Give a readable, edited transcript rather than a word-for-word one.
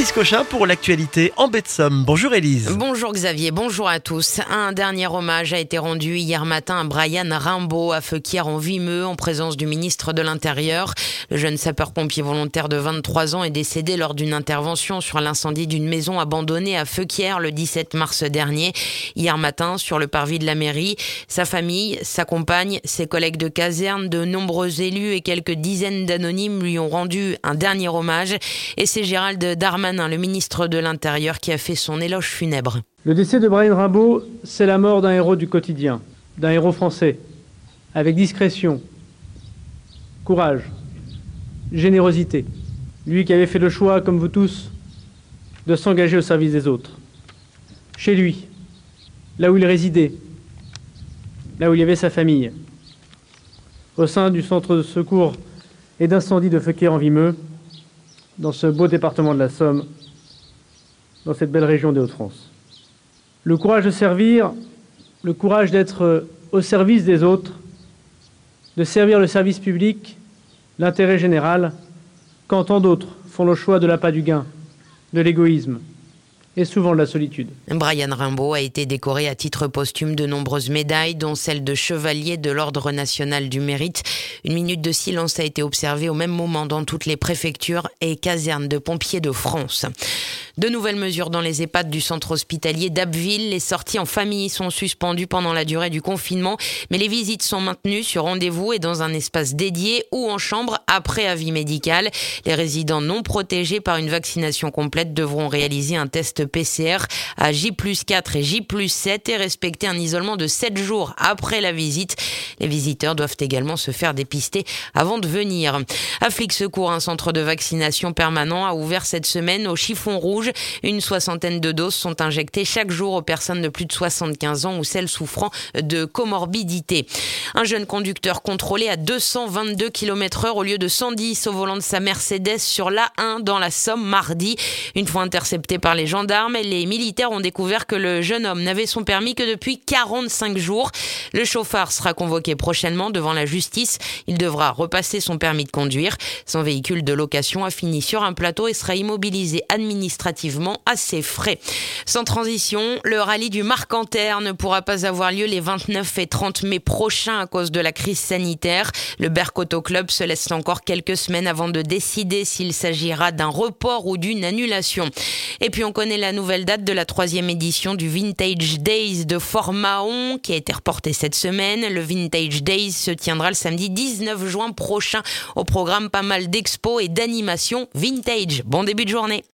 Élise Cochin pour l'actualité en baie de Somme. Bonjour Élise. Bonjour Xavier, bonjour à tous. Un dernier hommage a été rendu hier matin à Brian Rimbaud à Feuquières en Vimeux en présence du ministre de l'Intérieur. Le jeune sapeur-pompier volontaire de 23 ans est décédé lors d'une intervention sur l'incendie d'une maison abandonnée à Feuquières le 17 mars dernier. Hier matin, sur le parvis de la mairie, sa famille, sa compagne, ses collègues de caserne, de nombreux élus et quelques dizaines d'anonymes lui ont rendu un dernier hommage. Et c'est Gérald Darmanin, le ministre de l'Intérieur, qui a fait son éloge funèbre. Le décès de Brian Rimbaud, c'est la mort d'un héros du quotidien, d'un héros français, avec discrétion, courage, générosité. Lui qui avait fait le choix, comme vous tous, de s'engager au service des autres. Chez lui, là où il résidait, là où il y avait sa famille, au sein du centre de secours et d'incendie de Feuquières en Vimeux, dans ce beau département de la Somme, dans cette belle région des Hauts-de-France. Le courage de servir, le courage d'être au service des autres, de servir le service public, l'intérêt général, quand tant d'autres font le choix de l'appât du gain, de l'égoïsme et souvent de la solitude. Brian Rimbaud a été décoré à titre posthume de nombreuses médailles, dont celle de chevalier de l'Ordre national du mérite. Une minute de silence a été observée au même moment dans toutes les préfectures et casernes de pompiers de France. De nouvelles mesures dans les EHPAD du centre hospitalier d'Abbeville. Les sorties en famille sont suspendues pendant la durée du confinement, mais les visites sont maintenues sur rendez-vous et dans un espace dédié ou en chambre après avis médical. Les résidents non protégés par une vaccination complète devront réaliser un test PCR à J+4 et J+7 et respecter un isolement de 7 jours après la visite. Les visiteurs doivent également se faire dépister avant de venir. À Flix-Secours, un centre de vaccination permanent a ouvert cette semaine au chiffon rouge. Une 60aine de doses sont injectées chaque jour aux personnes de plus de 75 ans ou celles souffrant de comorbidité. Un jeune conducteur contrôlé à 222 km/h au lieu de 110 au volant de sa Mercedes sur l'A1 dans la Somme mardi. Une fois intercepté par les gendarmes, les militaires ont découvert que le jeune homme n'avait son permis que depuis 45 jours. Le chauffard sera convoqué prochainement devant la justice. Il devra repasser son permis de conduire. Son véhicule de location a fini sur un plateau et sera immobilisé administrativement à ses frais. Sans transition, le rallye du Marcanterre ne pourra pas avoir lieu les 29 et 30 mai prochains à cause de la crise sanitaire. Le Berck Auto Club se laisse encore quelques semaines avant de décider s'il s'agira d'un report ou d'une annulation. Et puis on connaît la nouvelle date de la 3e édition du Vintage Days de Fort-Mahon qui a été reportée cette semaine. Le Vintage Days se tiendra le samedi 19 juin prochain. Au programme, pas mal d'expos et d'animations vintage. Bon début de journée.